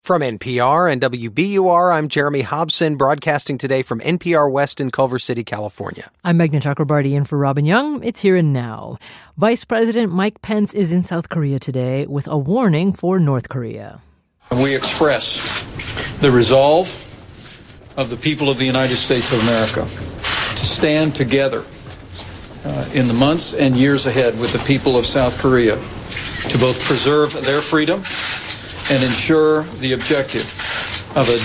From NPR and WBUR, I'm Jeremy Hobson, broadcasting today from NPR West in Culver City, California. I'm Meghna Chakrabarty in for Robin Young. It's Here and Now. Vice President Mike Pence is in South Korea today with a warning for North Korea. We express the resolve of the people of the United States of America to stand together in the months and years ahead with the people of South Korea to both preserve their freedom and ensure the objective of a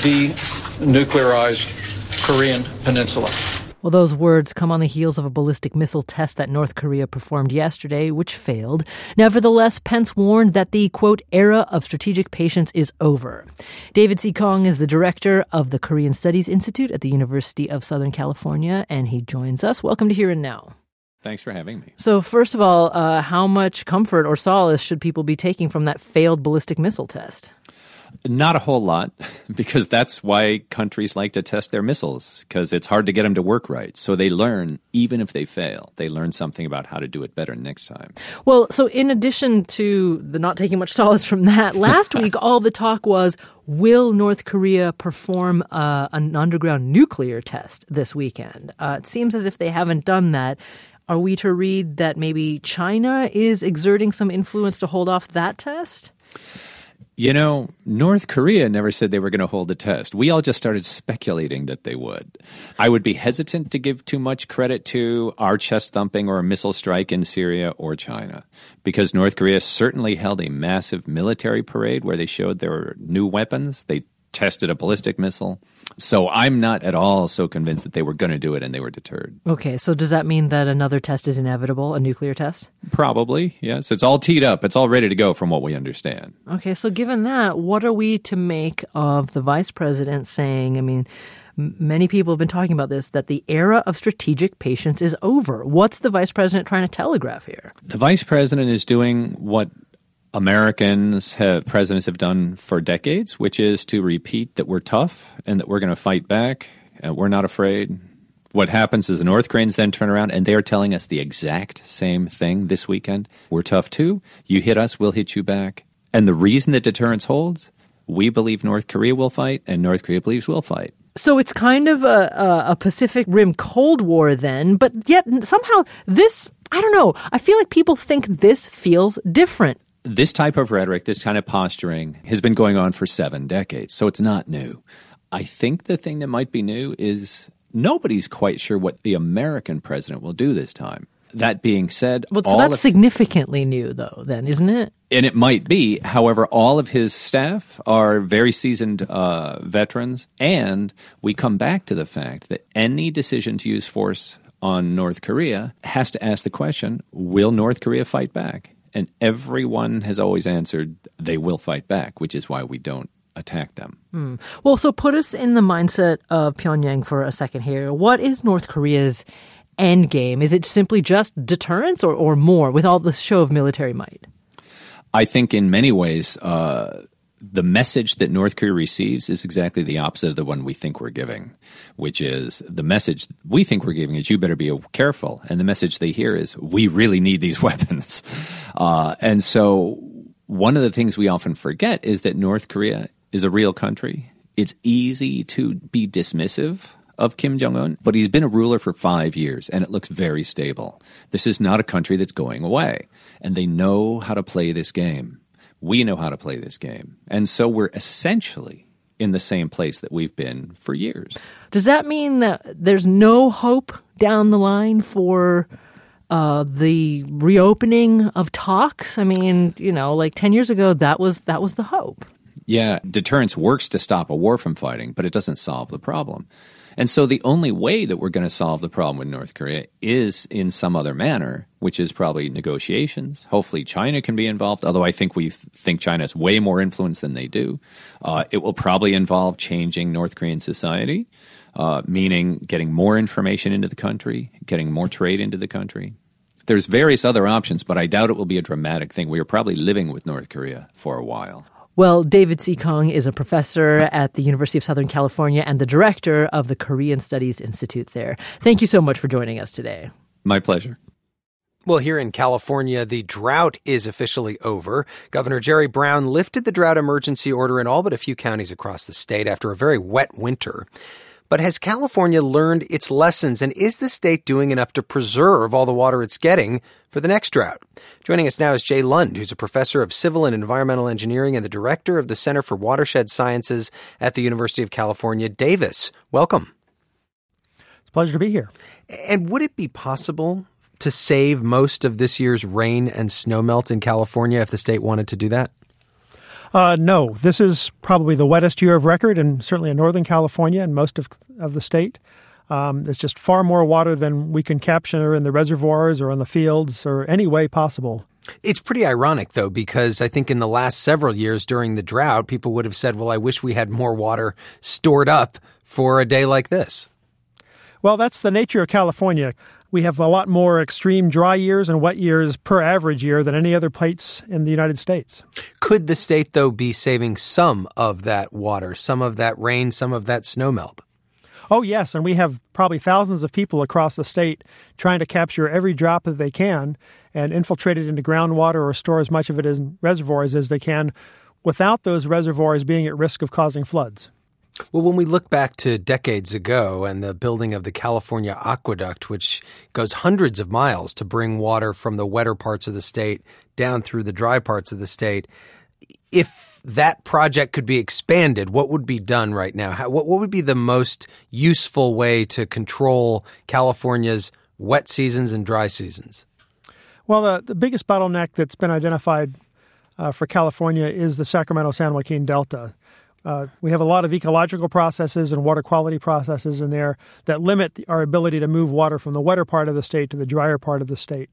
denuclearized Korean peninsula. Well, those words come on the heels of a ballistic missile test that North Korea performed yesterday, which failed. Nevertheless, Pence warned that the, quote, era of strategic patience is over. David C. Kong is the director of the Korean Studies Institute at the University of Southern California, and he joins us. Welcome to Here and Now. Thanks for having me. So first of all, how much comfort or solace should people be taking from that failed ballistic missile test? Not a whole lot, because that's why countries like to test their missiles, because it's hard to get them to work right. So they learn, even if they fail, they learn something about how to do it better next time. Well, so in addition to the not taking much solace from that, last week all the talk was, will North Korea perform an underground nuclear test this weekend? It seems as if they haven't done that. Are we to read that maybe China is exerting some influence to hold off that test? You know, North Korea never said they were going to hold a test. We all just started speculating that they would. I would be hesitant to give too much credit to our chest thumping or a missile strike in Syria or China, because North Korea certainly held a massive military parade where they showed their new weapons. They tested a ballistic missile. So I'm not at all so convinced that they were going to do it and they were deterred. Okay, so does that mean that another test is inevitable, a nuclear test? Probably, yes. It's all teed up. It's all ready to go from what we understand. Okay, so given that, what are we to make of the vice president saying, many people have been talking about this, that the era of strategic patience is over. What's the vice president trying to telegraph here? The vice president is doing what presidents have done for decades, which is to repeat that we're tough and that we're going to fight back and we're not afraid. What happens is the North Koreans then turn around and they're telling us the exact same thing this weekend. We're tough too. You hit us, we'll hit you back. And the reason that deterrence holds, we believe North Korea will fight and North Korea believes we'll fight. So it's kind of a Pacific Rim Cold War then, but yet somehow this, I don't know, I feel like people think this feels different. This type of rhetoric, this kind of posturing has been going on for 7 decades, so it's not new. I think the thing that might be new is nobody's quite sure what the American president will do this time. That being said... Well, so that's significantly new, though, then, isn't it? And it might be. However, all of his staff are very seasoned veterans, and we come back to the fact that any decision to use force on North Korea has to ask the question, will North Korea fight back? And everyone has always answered they will fight back, which is why we don't attack them. Well, so put us in the mindset of Pyongyang for a second here. What is North Korea's end game? Is it simply just deterrence or more with all this show of military might? I think in many ways, the message that North Korea receives is exactly the opposite of the one we think we're giving, which is the message we think we're giving is you better be careful. And the message they hear is we really need these weapons. And so one of the things we often forget is that North Korea is a real country. It's easy to be dismissive of Kim Jong-un, but he's been a ruler for 5 years, and it looks very stable. This is not a country that's going away, and they know how to play this game. We know how to play this game. And so we're essentially in the same place that we've been for years. Does that mean that there's no hope down the line for the reopening of talks? I mean, like 10 years ago, that was the hope. Yeah, deterrence works to stop a war from fighting, but it doesn't solve the problem. And so the only way that we're going to solve the problem with North Korea is in some other manner, which is probably negotiations. Hopefully China can be involved, although I think we think China has way more influence than they do. It will probably involve changing North Korean society, meaning getting more information into the country, getting more trade into the country. There's various other options, but I doubt it will be a dramatic thing. We are probably living with North Korea for a while. Well, David C. Kong is a professor at the University of Southern California and the director of the Korean Studies Institute there. Thank you so much for joining us today. My pleasure. Well, here in California, the drought is officially over. Governor Jerry Brown lifted the drought emergency order in all but a few counties across the state after a very wet winter. But has California learned its lessons, and is the state doing enough to preserve all the water it's getting for the next drought? Joining us now is Jay Lund, who's a professor of civil and environmental engineering and the director of the Center for Watershed Sciences at the University of California, Davis. Welcome. It's a pleasure to be here. And would it be possible to save most of this year's rain and snowmelt in California if the state wanted to do that? No, this is probably the wettest year of record, and certainly in Northern California and most of the state. It's just far more water than we can capture in the reservoirs or on the fields or any way possible. It's pretty ironic, though, because I think in the last several years during the drought, people would have said, well, I wish we had more water stored up for a day like this. Well, that's the nature of California. We have a lot more extreme dry years and wet years per average year than any other place in the United States. Could the state, though, be saving some of that water, some of that rain, some of that snowmelt? Oh, yes, and we have probably thousands of people across the state trying to capture every drop that they can and infiltrate it into groundwater or store as much of it in reservoirs as they can without those reservoirs being at risk of causing floods. Well, when we look back to decades ago and the building of the California Aqueduct, which goes hundreds of miles to bring water from the wetter parts of the state down through the dry parts of the state, if that project could be expanded, what would be done right now? What would be the most useful way to control California's wet seasons and dry seasons? Well, the biggest bottleneck that's been identified for California is the Sacramento-San Joaquin Delta. We have a lot of ecological processes and water quality processes in there that limit our ability to move water from the wetter part of the state to the drier part of the state.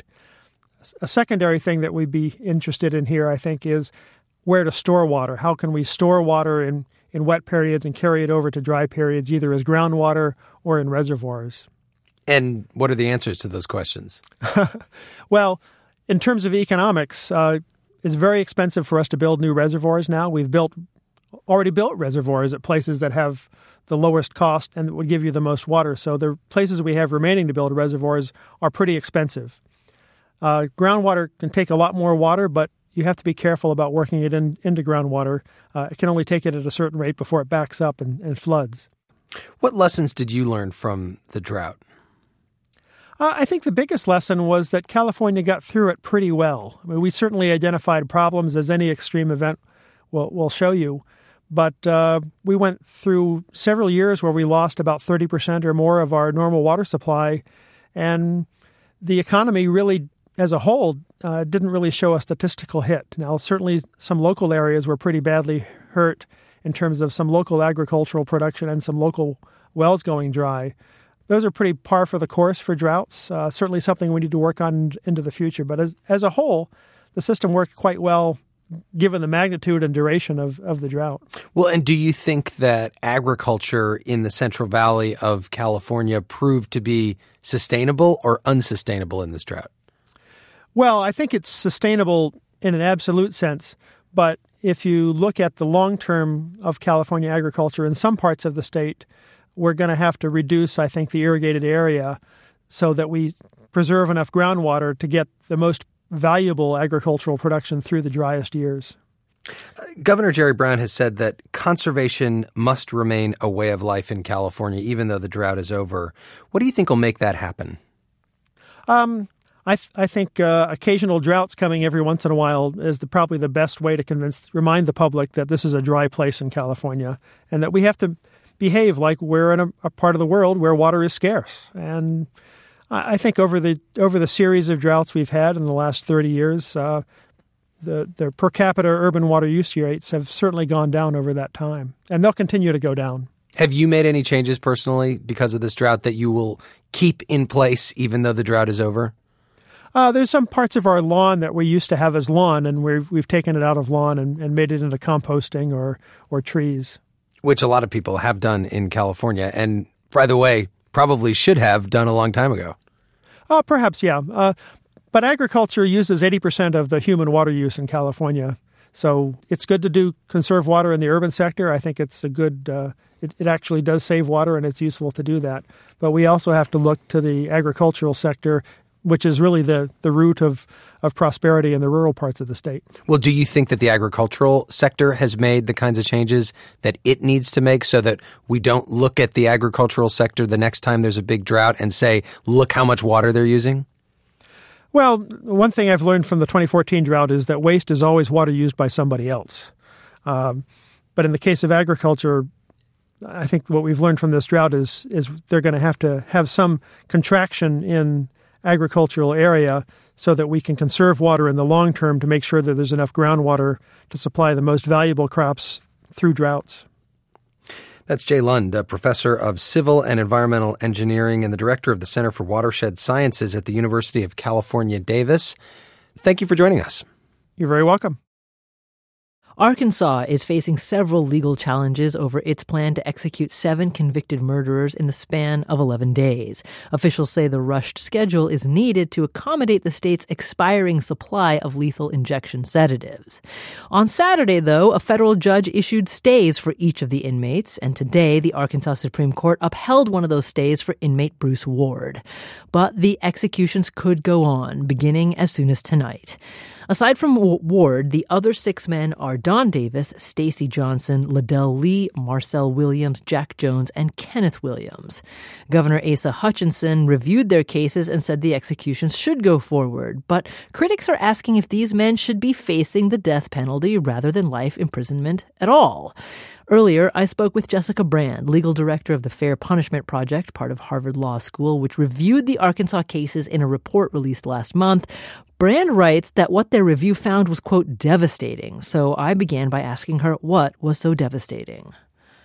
A secondary thing that we'd be interested in here, I think, is where to store water. How can we store water in wet periods and carry it over to dry periods, either as groundwater or in reservoirs? And what are the answers to those questions? Well, in terms of economics, it's very expensive for us to build new reservoirs now. We've already built reservoirs at places that have the lowest cost and that would give you the most water. So the places we have remaining to build reservoirs are pretty expensive. Groundwater can take a lot more water, but you have to be careful about working it into groundwater. It can only take it at a certain rate before it backs up and floods. What lessons did you learn from the drought? I think the biggest lesson was that California got through it pretty well. I mean, we certainly identified problems, as any extreme event will show you. But we went through several years where we lost about 30% or more of our normal water supply. And the economy really, as a whole, didn't really show a statistical hit. Now, certainly some local areas were pretty badly hurt in terms of some local agricultural production and some local wells going dry. Those are pretty par for the course for droughts. Certainly something we need to work on into the future. But as a whole, the system worked quite well given the magnitude and duration of the drought. Well, and do you think that agriculture in the Central Valley of California proved to be sustainable or unsustainable in this drought? Well, I think it's sustainable in an absolute sense, but if you look at the long term of California agriculture in some parts of the state, we're going to have to reduce, I think, the irrigated area so that we preserve enough groundwater to get the most valuable agricultural production through the driest years. Governor Jerry Brown has said that conservation must remain a way of life in California, even though the drought is over. What do you think will make that happen? I think occasional droughts coming every once in a while is probably the best way to remind the public that this is a dry place in California and that we have to behave like we're in a part of the world where water is scarce. And I think over the series of droughts we've had in the last 30 years, the per capita urban water use rates have certainly gone down over that time, and they'll continue to go down. Have you made any changes personally because of this drought that you will keep in place even though the drought is over? There's some parts of our lawn that we used to have as lawn, and we've taken it out of lawn and made it into composting or trees. Which a lot of people have done in California, and by the way, probably should have done a long time ago. Perhaps, yeah. But agriculture uses 80% of the human water use in California. So it's good to conserve water in the urban sector. I think it's a good, it actually does save water and it's useful to do that. But we also have to look to the agricultural sector which is really the root of prosperity in the rural parts of the state. Well, do you think that the agricultural sector has made the kinds of changes that it needs to make so that we don't look at the agricultural sector the next time there's a big drought and say, look how much water they're using? Well, one thing I've learned from the 2014 drought is that waste is always water used by somebody else. But in the case of agriculture, I think what we've learned from this drought is they're going to have some contraction in agricultural area so that we can conserve water in the long term to make sure that there's enough groundwater to supply the most valuable crops through droughts. That's Jay Lund, a professor of civil and environmental engineering and the director of the Center for Watershed Sciences at the University of California, Davis. Thank you for joining us. You're very welcome. Arkansas is facing several legal challenges over its plan to execute 7 convicted murderers in the span of 11 days. Officials say the rushed schedule is needed to accommodate the state's expiring supply of lethal injection sedatives. On Saturday, though, a federal judge issued stays for each of the inmates, and today the Arkansas Supreme Court upheld one of those stays for inmate Bruce Ward. But the executions could go on, beginning as soon as tonight. Aside from Ward, the other 6 men are Don Davis, Stacy Johnson, Liddell Lee, Marcel Williams, Jack Jones, and Kenneth Williams. Governor Asa Hutchinson reviewed their cases and said the executions should go forward, but critics are asking if these men should be facing the death penalty rather than life imprisonment at all. Earlier, I spoke with Jessica Brand, legal director of the Fair Punishment Project, part of Harvard Law School, which reviewed the Arkansas cases in a report released last month. Brand writes that what their review found was, quote, devastating. So I began by asking her what was so devastating.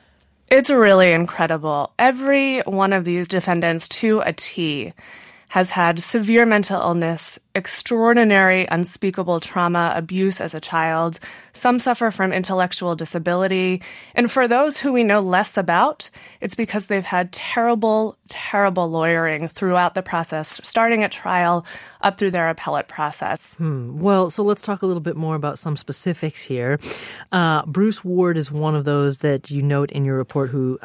It's really incredible. Every one of these defendants, to a T, has had severe mental illness, extraordinary, unspeakable trauma, abuse as a child. Some suffer from intellectual disability. And for those who we know less about, it's because they've had terrible, terrible lawyering throughout the process, starting at trial up through their appellate process. Well, so let's talk a little bit more about some specifics here. Bruce Ward is one of those that you note in your report who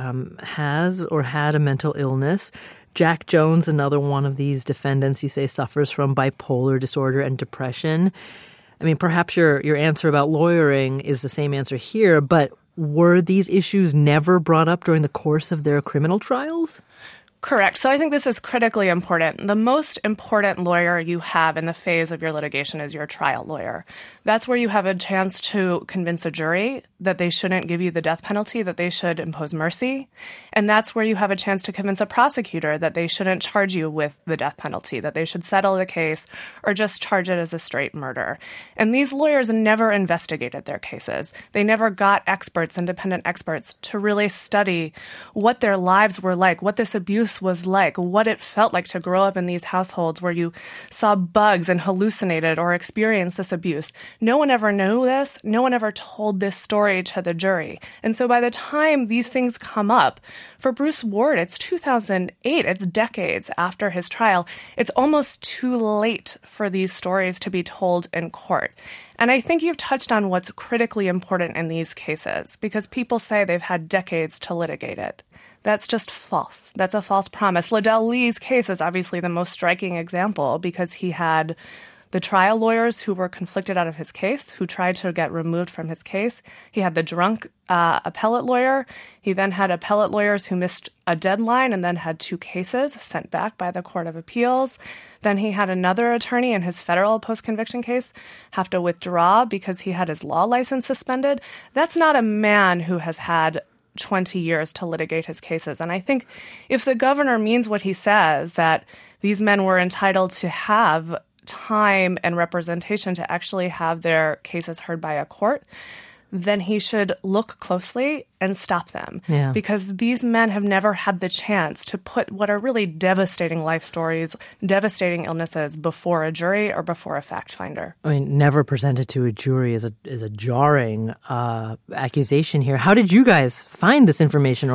has or had a mental illness. Jack Jones, another one of these defendants, you say suffers from bipolar disorder and depression. I mean, perhaps your answer about lawyering is the same answer here, but were these issues never brought up during the course of their criminal trials? Correct. So I think this is critically important. The most important lawyer you have in the phase of your litigation is your trial lawyer. That's where you have a chance to convince a jury that they shouldn't give you the death penalty, that they should impose mercy. And that's where you have a chance to convince a prosecutor that they shouldn't charge you with the death penalty, that they should settle the case or just charge it as a straight murder. And these lawyers never investigated their cases. They never got experts, independent experts, to really study what their lives were like, what this abuse was like, what it felt like to grow up in these households where you saw bugs and hallucinated or experienced this abuse. No one ever knew this. No one ever told this story to the jury. And so by the time these things come up, for Bruce Ward, it's 2008. It's decades after his trial. It's almost too late for these stories to be told in court. And I think you've touched on what's critically important in these cases, because people say they've had decades to litigate it. That's just false. That's a false promise. Liddell Lee's case is obviously the most striking example because he had the trial lawyers who were conflicted out of his case, who tried to get removed from his case. He had the drunk appellate lawyer. He then had appellate lawyers who missed a deadline and then had 2 cases sent back by the Court of Appeals. Then he had another attorney in his federal post-conviction case have to withdraw because he had his law license suspended. That's not a man who has had 20 years to litigate his cases. And I think if the governor means what he says, that these men were entitled to have time and representation to actually have their cases heard by a court, then he should look closely and stop them. Yeah. Because these men have never had the chance to put what are really devastating life stories, devastating illnesses before a jury or before a fact finder. I mean, never presented to a jury is a jarring accusation here. How did you guys find this information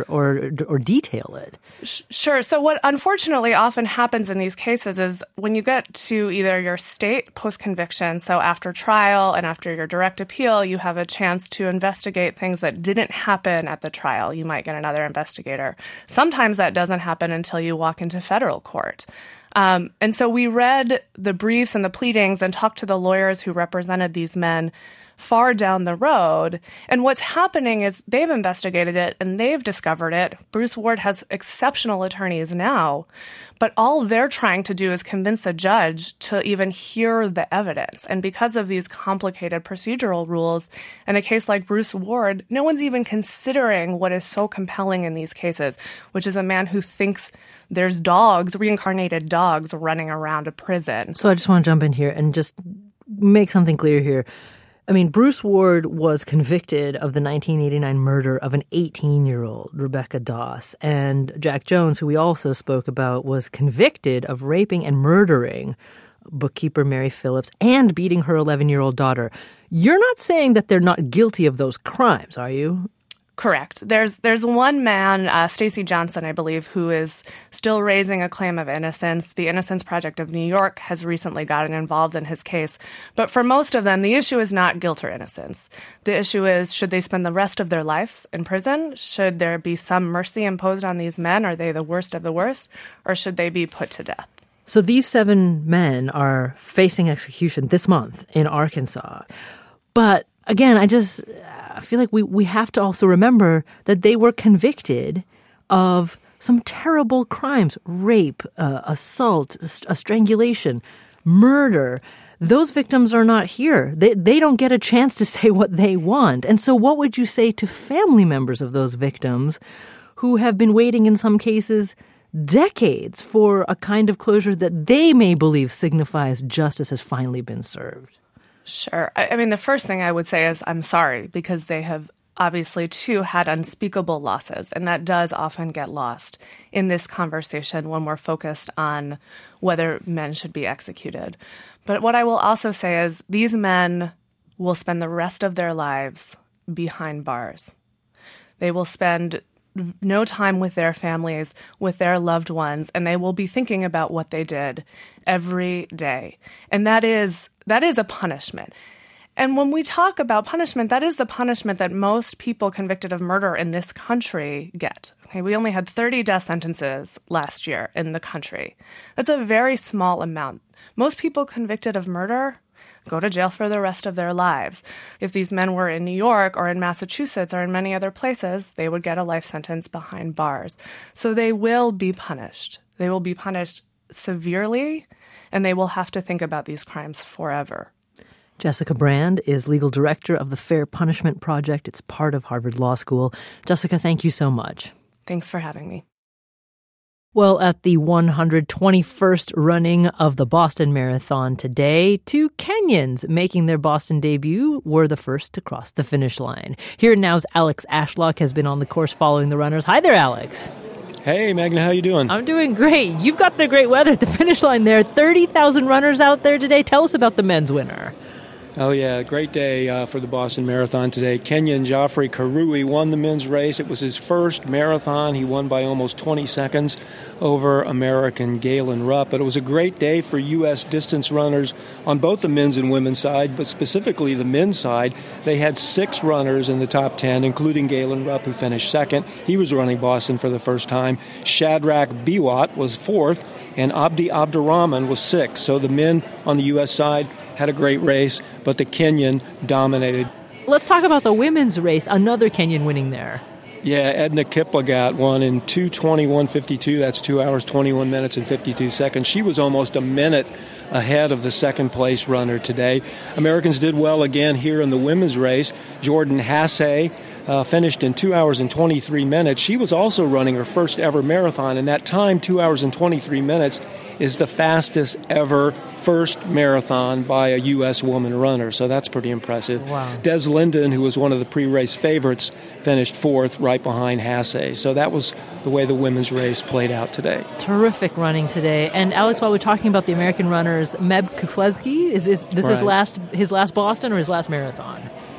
or detail it? Sure. So what unfortunately often happens in these cases is when you get to either your state post-conviction, so after trial and after your direct appeal, you have a chance to investigate things that didn't happen at the trial. You might get another investigator. Sometimes that doesn't happen until you walk into federal court. And so we read the briefs and the pleadings and talked to the lawyers who represented these men far down the road. And what's happening is they've investigated it and they've discovered it. Bruce Ward has exceptional attorneys now, but all they're trying to do is convince a judge to even hear the evidence. And because of these complicated procedural rules, in a case like Bruce Ward, no one's even considering what is so compelling in these cases, which is a man who thinks there's dogs, reincarnated dogs, running around a prison. So I just want to jump in here and just make something clear here. I mean, Bruce Ward was convicted of the 1989 murder of an 18-year-old, Rebecca Doss. And Jack Jones, who we also spoke about, was convicted of raping and murdering bookkeeper Mary Phillips and beating her 11-year-old daughter. You're not saying that they're not guilty of those crimes, are you? Correct. There's one man, Stacey Johnson, I believe, who is still raising a claim of innocence. The Innocence Project of New York has recently gotten involved in his case. But for most of them, the issue is not guilt or innocence. The issue is, should they spend the rest of their lives in prison? Should there be some mercy imposed on these men? Are they the worst of the worst? Or should they be put to death? So these 7 men are facing execution this month in Arkansas. But again, I feel like we have to also remember that they were convicted of some terrible crimes: rape, assault, strangulation, murder. Those victims are not here. They don't get a chance to say what they want. And so what would you say to family members of those victims who have been waiting in some cases decades for a kind of closure that they may believe signifies justice has finally been served? Sure. I mean, the first thing I would say is I'm sorry, because they have obviously, too, had unspeakable losses. And that does often get lost in this conversation when we're focused on whether men should be executed. But what I will also say is these men will spend the rest of their lives behind bars. They will spend no time with their families, with their loved ones, and they will be thinking about what they did every day. And that is a punishment. And when we talk about punishment, that is the punishment that most people convicted of murder in this country get. Okay, we only had 30 death sentences last year in the country. That's a very small amount. Most people convicted of murder go to jail for the rest of their lives. If these men were in New York or in Massachusetts or in many other places, they would get a life sentence behind bars. So they will be punished. They will be punished severely, and they will have to think about these crimes forever. Jessica Brand is legal director of the Fair Punishment Project. It's part of Harvard Law School. Jessica, thank you so much. Thanks for having me. Well, at the 121st running of the Boston Marathon today, 2 Kenyans making their Boston debut were the first to cross the finish line. Here now's Alex Ashlock has been on the course following the runners. Hi there, Alex. Hey, Magna, how you doing? I'm doing great. You've got the great weather at the finish line there. 30,000 runners out there today. Tell us about the men's winner. Oh, yeah, great day for the Boston Marathon today. Kenyan Geoffrey Karui won the men's race. It was his first marathon. He won by almost 20 seconds over American Galen Rupp. But it was a great day for U.S. distance runners on both the men's and women's side, but specifically the men's side. They had 6 runners in the top 10, including Galen Rupp, who finished second. He was running Boston for the first time. Shadrach Biwat was fourth, and Abdi Abdurrahman was sixth. So the men on the U.S. side had a great race, but the Kenyan dominated. Let's talk about the women's race. Another Kenyan winning there. Yeah, Edna Kiplagat won in 2:21:52. That's 2 hours, 21 minutes, and 52 seconds. She was almost a minute ahead of the second-place runner today. Americans did well again here in the women's race. Jordan Hasse finished in 2 hours and 23 minutes. She was also running her first ever marathon, and that time, 2 hours and 23 minutes, is the fastest ever first marathon by a U.S. woman runner. So that's pretty impressive. Wow. Des Linden, who was one of the pre-race favorites, finished fourth right behind Hasse. So that was the way the women's race played out today. Terrific running today. And Alex, while we're talking about the American runners, Meb Keflezighi, is this Right. his last Boston or his last marathon?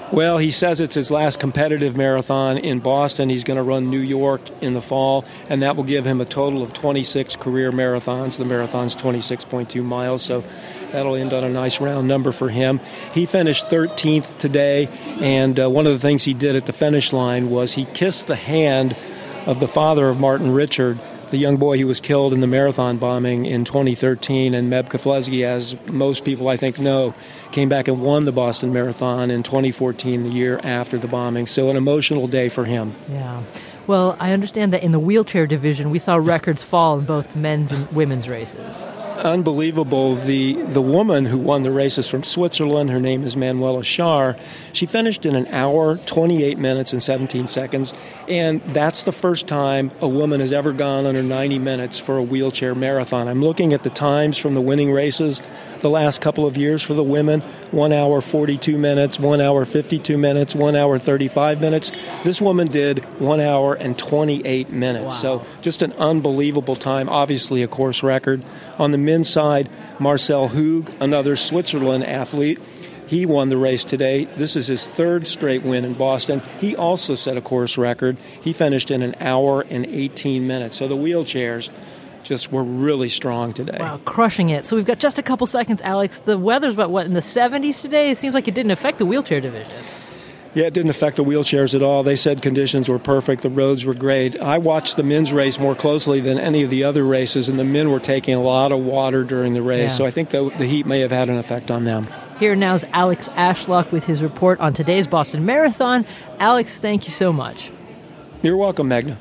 Well, he says it's his last competitive marathon in Boston. He's going to run New York in the fall, and that will give him a total of 26 career marathons. The marathon's 26.2 miles, so that'll end on a nice round number for him. He finished 13th today, and one of the things he did at the finish line was he kissed the hand of the father of Martin Richard, the young boy who was killed in the marathon bombing in 2013. And Meb Keflezighi, as most people I think know, came back and won the Boston Marathon in 2014, the year after the bombing. So an emotional day for him. Yeah. Well, I understand that in the wheelchair division, we saw records fall in both men's and women's races. Unbelievable. The woman who won the races from Switzerland, her name is Manuela Schär, she finished in 1 hour, 28 minutes, and 17 seconds. And that's the first time a woman has ever gone under 90 minutes for a wheelchair marathon. I'm looking at the times from the winning races the last couple of years for the women. 1 hour, 42 minutes, 1 hour, 52 minutes, 1 hour, 35 minutes. This woman did 1 hour and 28 minutes. Wow. So just an unbelievable time, obviously a course record. On the men's side, Marcel Hug, another Switzerland athlete, he won the race today. This is his third straight win in Boston. He also set a course record. He finished in 1 hour and 18 minutes. So the wheelchairs just were really strong today. Wow, crushing it. So we've got just a couple seconds, Alex. The weather's about, in the 70s today? It seems like it didn't affect the wheelchair division. Yeah, it didn't affect the wheelchairs at all. They said conditions were perfect. The roads were great. I watched the men's race more closely than any of the other races, and the men were taking a lot of water during the race. Yeah. So I think the heat may have had an effect on them. Here now is Alex Ashlock with his report on today's Boston Marathon. Alex, thank you so much. You're welcome, Magna.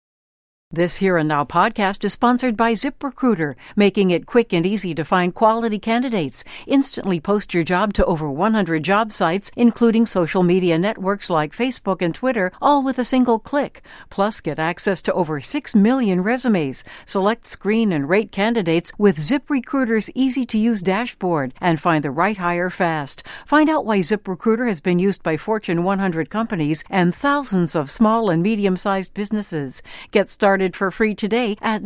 This Here and Now podcast is sponsored by ZipRecruiter, making it quick and easy to find quality candidates. Instantly post your job to over 100 job sites, including social media networks like Facebook and Twitter, all with a single click. Plus, get access to over 6 million resumes. Select, screen, and rate candidates with ZipRecruiter's easy-to-use dashboard and find the right hire fast. Find out why ZipRecruiter has been used by Fortune 100 companies and thousands of small and medium-sized businesses. Get started for free today at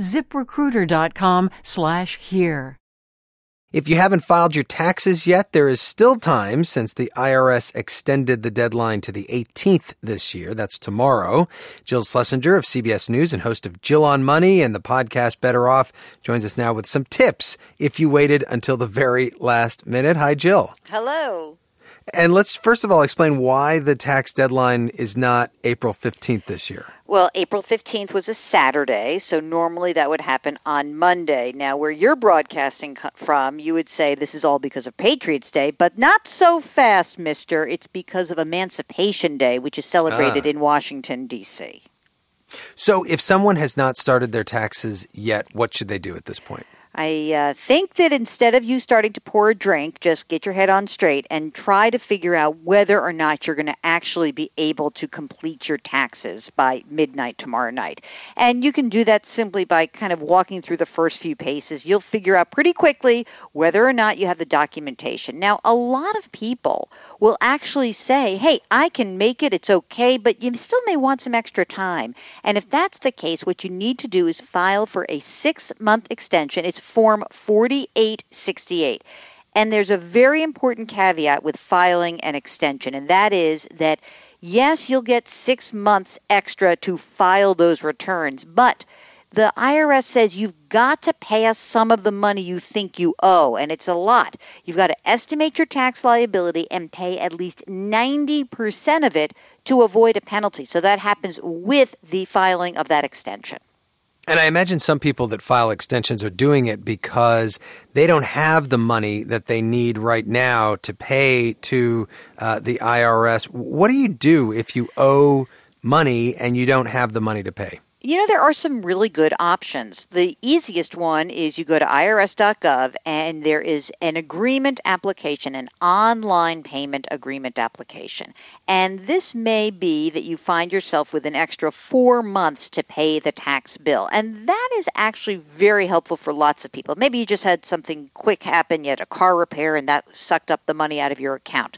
ZipRecruiter.com/here. If you haven't filed your taxes yet, there is still time since the IRS extended the deadline to the 18th this year. That's tomorrow. Jill Schlesinger of CBS News and host of Jill on Money and the podcast Better Off joins us now with some tips if you waited until the very last minute. Hi, Jill. Hello. And let's first of all explain why the tax deadline is not April 15th this year. Well, April 15th was a Saturday, so normally that would happen on Monday. Now, where you're broadcasting from, you would say this is all because of Patriots Day, but not so fast, mister. It's because of Emancipation Day, which is celebrated in Washington, D.C. So if someone has not started their taxes yet, what should they do at this point? I think that instead of you starting to pour a drink, just get your head on straight and try to figure out whether or not you're going to actually be able to complete your taxes by midnight tomorrow night. And you can do that simply by kind of walking through the first few paces. You'll figure out pretty quickly whether or not you have the documentation. Now, a lot of people will actually say, hey, I can make it, it's okay, but you still may want some extra time. And if that's the case, what you need to do is file for a 6-month extension. It's Form 4868. And there's a very important caveat with filing an extension, and that is that, yes, you'll get 6 months extra to file those returns, but the IRS says you've got to pay us some of the money you think you owe, and it's a lot. You've got to estimate your tax liability and pay at least 90% of it to avoid a penalty. So that happens with the filing of that extension. And I imagine some people that file extensions are doing it because they don't have the money that they need right now to pay to the IRS. What do you do if you owe money and you don't have the money to pay? You know, there are some really good options. The easiest one is you go to irs.gov and there is an agreement application, an online payment agreement application. And this may be that you find yourself with an extra 4 months to pay the tax bill. And that is actually very helpful for lots of people. Maybe you just had something quick happen, you had a car repair, and that sucked up the money out of your account.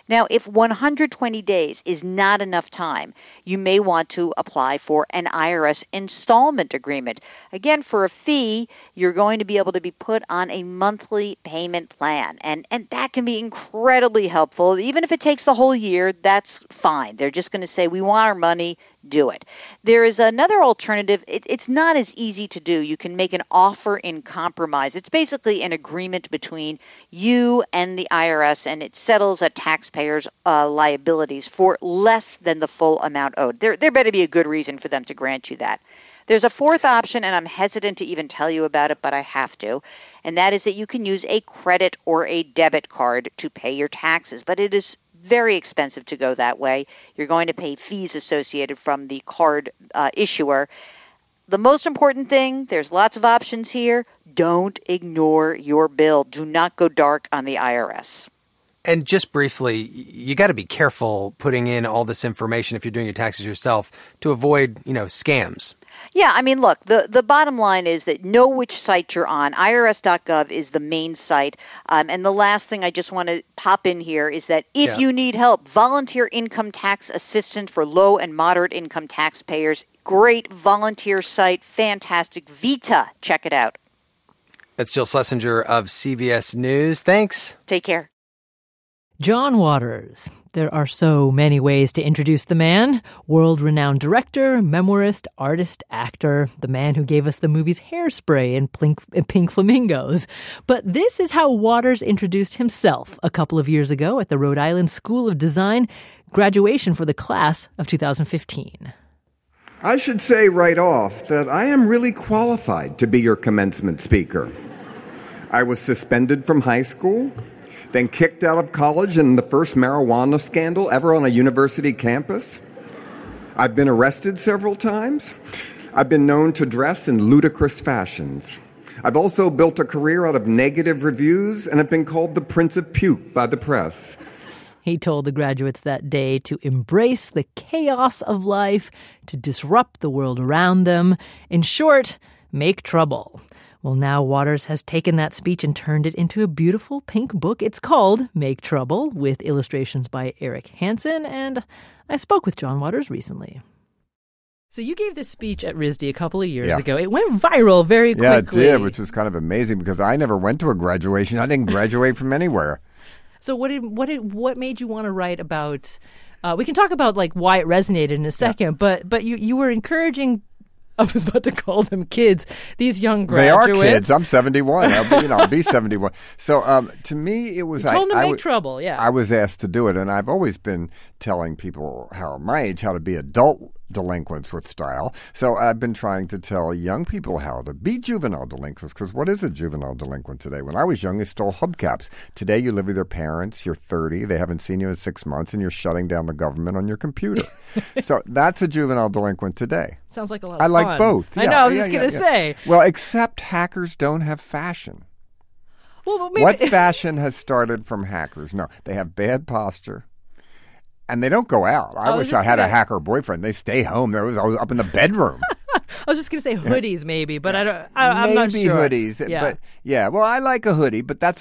Now, if 120 days is not enough time, you may want to apply for an IRS installment agreement. Again, for a fee, you're going to be able to be put on a monthly payment plan, and that can be incredibly helpful. Even if it takes the whole year, that's fine. They're just going to say, we want our money, do it. There is another alternative. It's not as easy to do. You can make an offer in compromise. It's basically an agreement between you and the IRS, and it settles a taxpayer's liabilities for less than the full amount owed. There better be a good reason for them to grant you that. There's a fourth option, and I'm hesitant to even tell you about it, but I have to, and that is that you can use a credit or a debit card to pay your taxes, but it is very expensive to go that way. You're going to pay fees associated from the card issuer. The most important thing, there's lots of options here. Don't ignore your bill. Do not go dark on the IRS. And just briefly, you got to be careful putting in all this information if you're doing your taxes yourself to avoid, scams. Yeah, I mean, look, the bottom line is that know which site you're on. IRS.gov is the main site. And the last thing I just want to pop in here is that if you need help, volunteer income tax assistance for low and moderate income taxpayers. Great volunteer site. Fantastic. Vita. Check it out. That's Jill Schlesinger of CBS News. Thanks. Take care. John Waters. There are so many ways to introduce the man. World-renowned director, memoirist, artist, actor, the man who gave us the movies Hairspray and Pink Flamingos. But this is how Waters introduced himself a couple of years ago at the Rhode Island School of Design graduation for the class of 2015. I should say right off that I am really qualified to be your commencement speaker. I was suspended from high school, then kicked out of college in the first marijuana scandal ever on a university campus. I've been arrested several times. I've been known to dress in ludicrous fashions. I've also built a career out of negative reviews and have been called the Prince of Puke by the press. He told the graduates that day to embrace the chaos of life, to disrupt the world around them. In short, make trouble. Well, now Waters has taken that speech and turned it into a beautiful pink book. It's called Make Trouble, with illustrations by Eric Hansen, and I spoke with John Waters recently. So you gave this speech at RISD a couple of years ago. It went viral very quickly. Yeah, it did, which was kind of amazing because I never went to a graduation. I didn't graduate from anywhere. So what made you want to write about? We can talk about why it resonated in a second, but you were encouraging. I was about to call them kids. These young graduates. They are kids. I'm 71. I'll be 71. So to me, it was. You told them to make trouble. Yeah. I was asked to do it, and I've always been telling people my age how to be adult delinquents with style. So I've been trying to tell young people how to be juvenile delinquents, because what is a juvenile delinquent today? When I was young, they stole hubcaps. Today, you live with your parents, you're 30, they haven't seen you in 6 months, and you're shutting down the government on your computer. So that's a juvenile delinquent today. Sounds like a lot of fun. I like both. I know, I was just going to say. Well, except hackers don't have fashion. Well, maybe. What fashion has started from hackers? No, they have bad posture. And they don't go out. I wish I had a hacker boyfriend. They stay home. I was up in the bedroom. I was just going to say hoodies, maybe, but I'm not sure. Maybe hoodies. But well, I like a hoodie, but that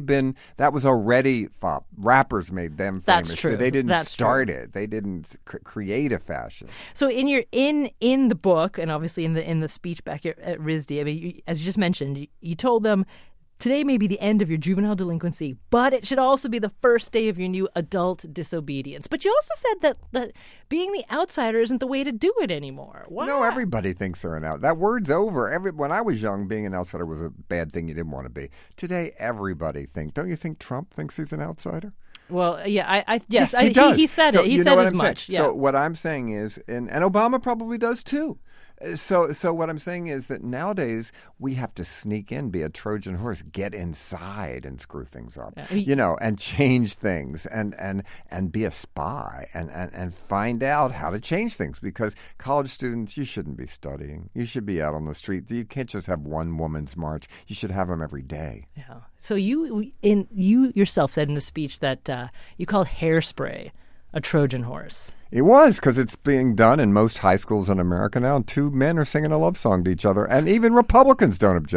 was already rappers made them famous. That's true. They didn't start it. They didn't create a fashion. So in the book, and obviously in the speech back at RISD, I mean, as you just mentioned, you told them, today may be the end of your juvenile delinquency, but it should also be the first day of your new adult disobedience. But you also said that being the outsider isn't the way to do it anymore. Why? No, everybody thinks they're an outsider. That word's over. When I was young, being an outsider was a bad thing you didn't want to be. Today, everybody thinks. Don't you think Trump thinks he's an outsider? Well, yeah, yes, he does. He said it. He said as much. Yeah. So what I'm saying is, and Obama probably does too. So what I'm saying is that nowadays we have to sneak in, be a Trojan horse, get inside and screw things up, and change things and be a spy and find out how to change things. Because college students, you shouldn't be studying. You should be out on the street. You can't just have one woman's march. You should have them every day. Yeah. So you yourself said in the speech that you called Hairspray a Trojan horse. It was, because it's being done in most high schools in America now, and two men are singing a love song to each other, and even Republicans don't object.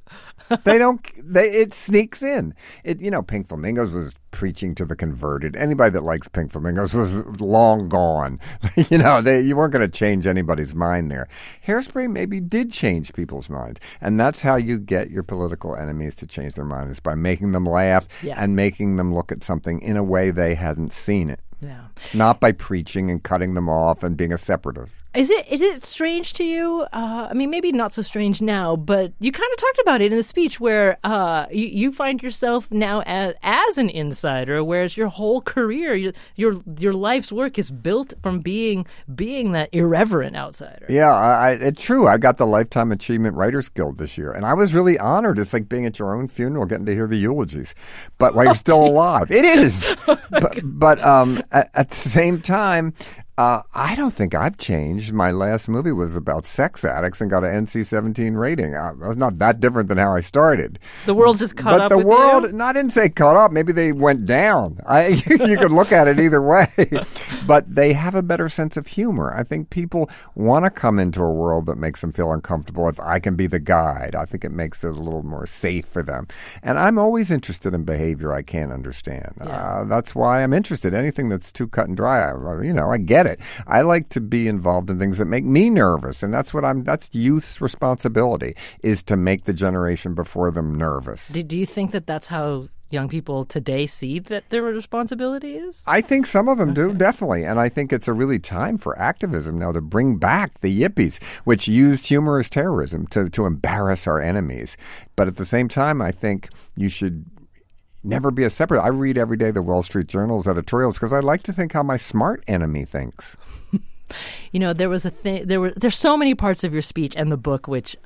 It sneaks in. Pink Flamingos was preaching to the converted. Anybody that likes Pink Flamingos was long gone. You weren't going to change anybody's mind there. Hairspray maybe did change people's minds. And that's how you get your political enemies to change their minds, by making them laugh and making them look at something in a way they hadn't seen it. Yeah. Not by preaching and cutting them off and being a separatist. Is it strange to you? Maybe not so strange now, but you kind of talked about it in the speech where you find yourself now as an insider, whereas your whole career, your life's work is built from being that irreverent outsider. Yeah, it's true. I got the Lifetime Achievement Writers Guild this year, and I was really honored. It's like being at your own funeral, getting to hear the eulogies, but while you're still alive. It is. But at the same time, I don't think I've changed. My last movie was about sex addicts and got an NC-17 rating. I was not that different than how I started. The world just caught up with you? But the world, I didn't say caught up. Maybe they went down. You could look at it either way. But they have a better sense of humor. I think people want to come into a world that makes them feel uncomfortable. If I can be the guide, I think it makes it a little more safe for them. And I'm always interested in behavior I can't understand. Yeah. That's why I'm interested. Anything that's too cut and dry, I get it. I like to be involved in things that make me nervous, and that's youth's responsibility, is to make the generation before them nervous. Do you think that that's how young people today see that their responsibility is? I think some of them do, definitely. And I think it's a really time for activism now to bring back the yippies, which used humor as terrorism to embarrass our enemies. But at the same time, I think you should never be a separate. I read every day the Wall Street Journal's editorials because I like to think how my smart enemy thinks. There was a thing. There's so many parts of your speech and the book which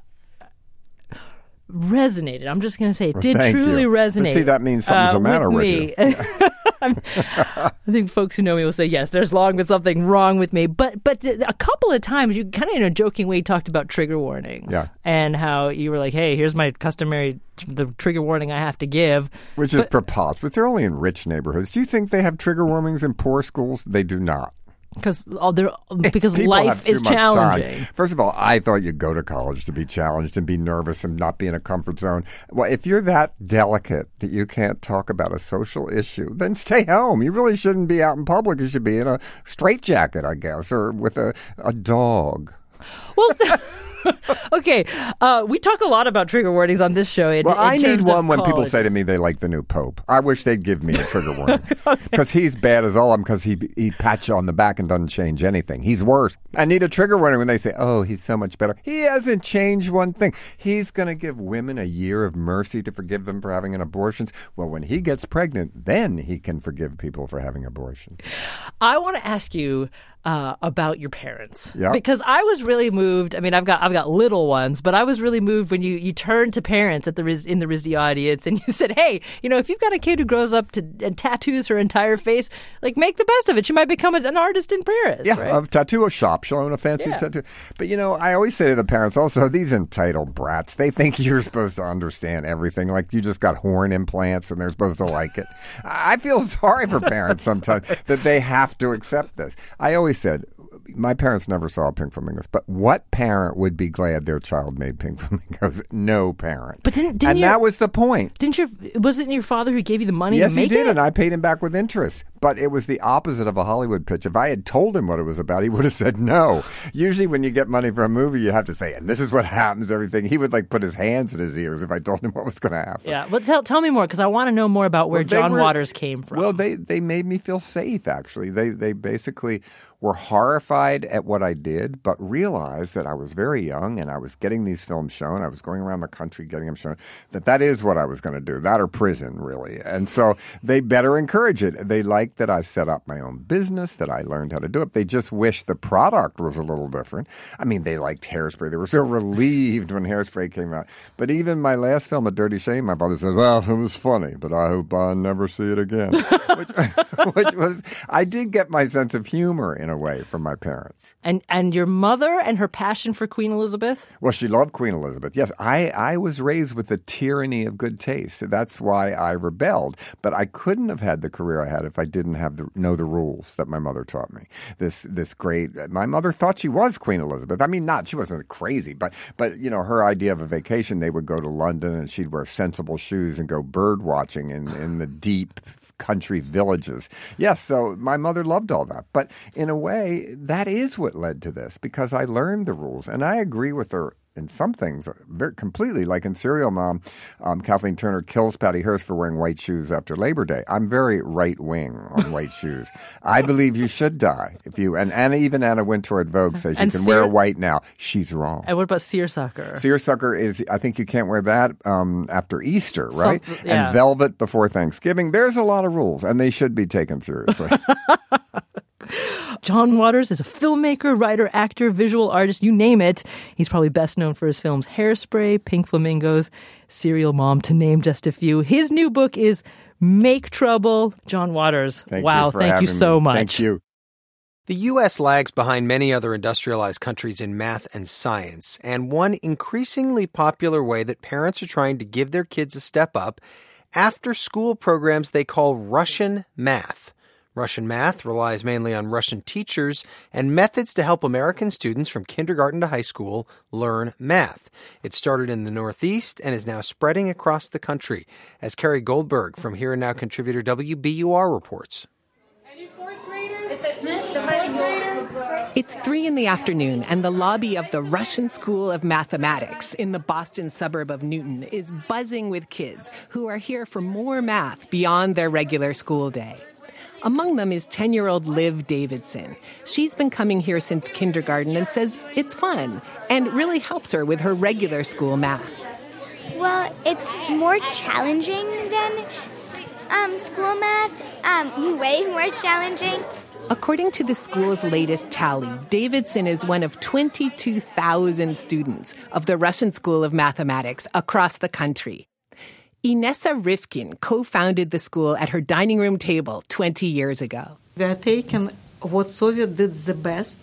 resonated. I'm just going to say it did truly resonate. But see, that means something's the matter with you. I think folks who know me will say, yes, there's long been something wrong with me. But a couple of times you kind of in a joking way talked about trigger warnings. Yeah. And how you were like, hey, here's my customary the trigger warning I have to give. Which is preposterous. They're only in rich neighborhoods. Do you think they have trigger warnings in poor schools? They do not. Because life is challenging. First of all, I thought you'd go to college to be challenged and be nervous and not be in a comfort zone. Well, if you're that delicate that you can't talk about a social issue, then stay home. You really shouldn't be out in public. You should be in a straitjacket, I guess, or with a dog. Well, okay, we talk a lot about trigger warnings on this show. I need one when people say to me they like the new pope. I wish they'd give me a trigger warning. Because he's bad as all of them because he pats you on the back and doesn't change anything. He's worse. I need a trigger warning when they say, oh, he's so much better. He hasn't changed one thing. He's going to give women a year of mercy to forgive them for having an abortion. Well, when he gets pregnant, then he can forgive people for having abortion. I want to ask you about your parents. Yep. Because I was really moved. I mean, I've got little ones, but I was really moved when you turned to parents in the RISD audience and you said, hey, if you've got a kid who grows up and tattoos her entire face, like, make the best of it. She might become an artist in Paris. Yeah, right? A tattoo shop. She'll own a fancy tattoo. But, I always say to the parents also, these entitled brats, they think you're supposed to understand everything. Like you just got horn implants and they're supposed to like it. I feel sorry for parents sometimes that they have to accept this. I always said, my parents never saw Pink Flamingos, but what parent would be glad their child made Pink Flamingos? No parent. But that was the point. Wasn't your father who gave you the money to make it? Yes, he did, and I paid him back with interest. But it was the opposite of a Hollywood pitch. If I had told him what it was about, he would have said no. Usually when you get money for a movie, you have to say, and this is what happens, everything. He would put his hands in his ears if I told him what was going to happen. Yeah, but tell me more, because I want to know more about where John Waters came from. Well, they made me feel safe, actually. They basically were horrified at what I did, but realized that I was very young and I was getting these films shown. I was going around the country getting them shown, that is what I was going to do, that or prison, really. And so they better encourage it. They liked that I set up my own business, that I learned how to do it. They just wish the product was a little different. I mean, they liked Hairspray. They were so relieved when Hairspray came out. But even my last film, A Dirty Shame, my father said, well, it was funny, but I hope I never see it again. which was, I did get my sense of humor in a way from my parents. And your mother and her passion for Queen Elizabeth? Well, she loved Queen Elizabeth. Yes, I was raised with the tyranny of good taste. That's why I rebelled. But I couldn't have had the career I had if I didn't know the rules that my mother taught me. My mother thought she was Queen Elizabeth. I mean, she wasn't crazy, but her idea of a vacation, they would go to London and she'd wear sensible shoes and go bird watching in the deep country villages. Yes, so my mother loved all that. But in a way, that is what led to this, because I learned the rules. And I agree with her in some things very completely, like in Serial Mom, Kathleen Turner kills Patty Hearst for wearing white shoes after Labor Day. I'm very right-wing on white shoes. I believe you should die. And Anna Wintour at Vogue says you can wear white now. She's wrong. And what about seersucker? Seersucker is, I think you can't wear that after Easter, right? And velvet before Thanksgiving. There's a lot of rules, and they should be taken seriously. John Waters is a filmmaker, writer, actor, visual artist, you name it. He's probably best known for his films Hairspray, Pink Flamingos, Serial Mom, to name just a few. His new book is Make Trouble. John Waters, thank you so much. Thank you. The U.S. lags behind many other industrialized countries in math and science, and one increasingly popular way that parents are trying to give their kids a step up, after-school programs they call Russian math. Russian math relies mainly on Russian teachers and methods to help American students from kindergarten to high school learn math. It started in the Northeast and is now spreading across the country, as Carrie Goldberg from Here and Now contributor WBUR reports. Any fourth graders? It's 3 p.m, and the lobby of the Russian School of Mathematics in the Boston suburb of Newton is buzzing with kids who are here for more math beyond their regular school day. Among them is 10-year-old Liv Davidson. She's been coming here since kindergarten and says it's fun and really helps her with her regular school math. Well, it's more challenging than school math, way more challenging. According to the school's latest tally, Davidson is one of 22,000 students of the Russian School of Mathematics across the country. Inessa Rifkin co-founded the school at her dining room table 20 years ago. We are taking what Soviet did the best,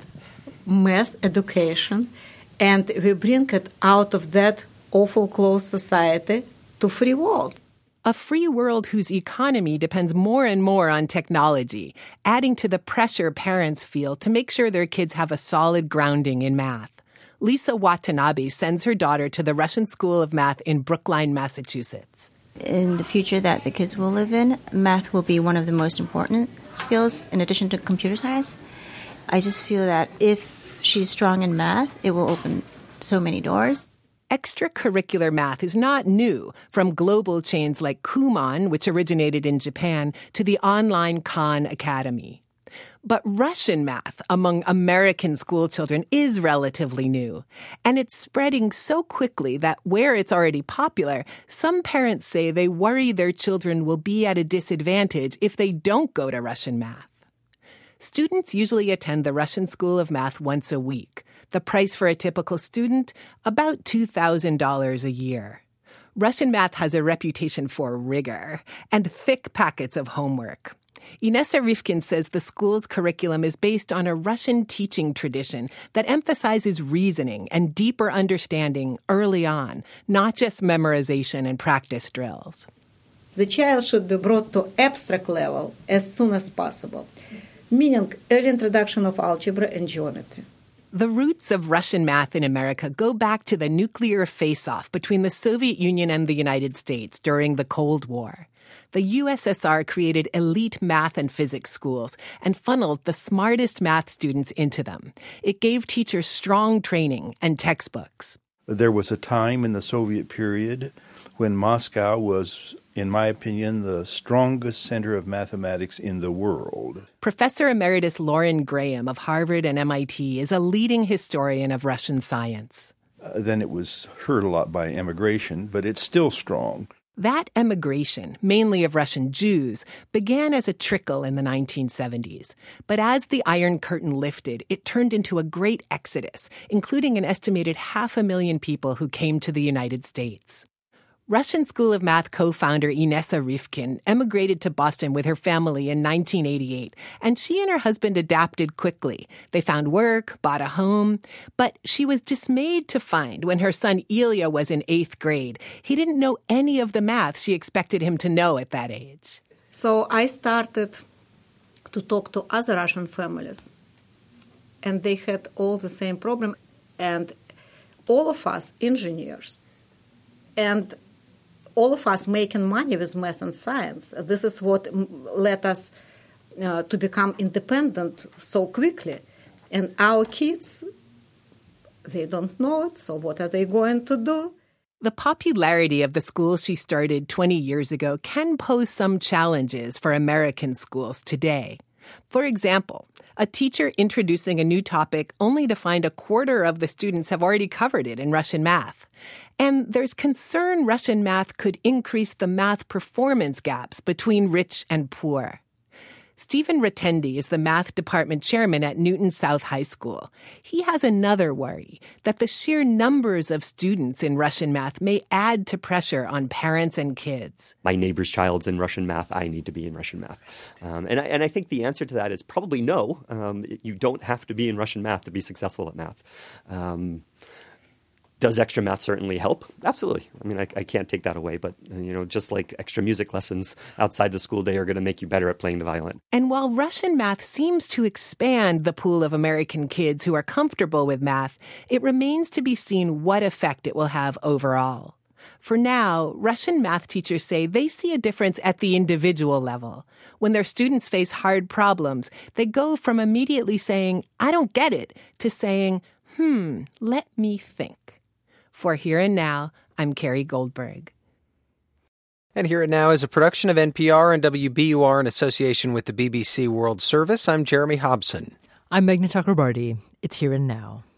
math education, and we bring it out of that awful closed society to free world. A free world whose economy depends more and more on technology, adding to the pressure parents feel to make sure their kids have a solid grounding in math. Lisa Watanabe sends her daughter to the Russian School of Math in Brookline, Massachusetts. In the future that the kids will live in, math will be one of the most important skills in addition to computer science. I just feel that if she's strong in math, it will open so many doors. Extracurricular math is not new, from global chains like Kumon, which originated in Japan, to the online Khan Academy. But Russian math among American school children is relatively new, and it's spreading so quickly that where it's already popular, some parents say they worry their children will be at a disadvantage if they don't go to Russian math. Students usually attend the Russian School of Math once a week. The price for a typical student, about $2,000 a year. Russian math has a reputation for rigor and thick packets of homework. Inessa Rifkin says the school's curriculum is based on a Russian teaching tradition that emphasizes reasoning and deeper understanding early on, not just memorization and practice drills. The child should be brought to abstract level as soon as possible, meaning early introduction of algebra and geometry. The roots of Russian math in America go back to the nuclear face-off between the Soviet Union and the United States during the Cold War. The USSR created elite math and physics schools and funneled the smartest math students into them. It gave teachers strong training and textbooks. There was a time in the Soviet period when Moscow was, in my opinion, the strongest center of mathematics in the world. Professor Emeritus Lauren Graham of Harvard and MIT is a leading historian of Russian science. Then it was hurt a lot by emigration, but it's still strong. That emigration, mainly of Russian Jews, began as a trickle in the 1970s. But as the Iron Curtain lifted, it turned into a great exodus, including an estimated 500,000 people who came to the United States. Russian School of Math co-founder Inessa Rifkin emigrated to Boston with her family in 1988, and she and her husband adapted quickly. They found work, bought a home, but she was dismayed to find when her son Ilya was in 8th grade, he didn't know any of the math she expected him to know at that age. So I started to talk to other Russian families. And they had all the same problem. And all of us engineers and all of us making money with math and science. This is what led us to become independent so quickly. And our kids, they don't know it, so what are they going to do? The popularity of the school she started 20 years ago can pose some challenges for American schools today. For example, a teacher introducing a new topic only to find a quarter of the students have already covered it in Russian math. And there's concern Russian math could increase the math performance gaps between rich and poor. Stephen Ratendi is the math department chairman at Newton South High School. He has another worry, that the sheer numbers of students in Russian math may add to pressure on parents and kids. My neighbor's child's in Russian math. I need to be in Russian math. And I think the answer to that is probably no. You don't have to be in Russian math to be successful at math. Does extra math certainly help? Absolutely. I mean, I can't take that away. But, just like extra music lessons outside the school day are going to make you better at playing the violin. And while Russian math seems to expand the pool of American kids who are comfortable with math, it remains to be seen what effect it will have overall. For now, Russian math teachers say they see a difference at the individual level. When their students face hard problems, they go from immediately saying, I don't get it, to saying, let me think. For Here and Now, I'm Carrie Goldberg. And Here and Now is a production of NPR and WBUR in association with the BBC World Service. I'm Jeremy Hobson. I'm Meghna Chakrabarti. It's Here and Now.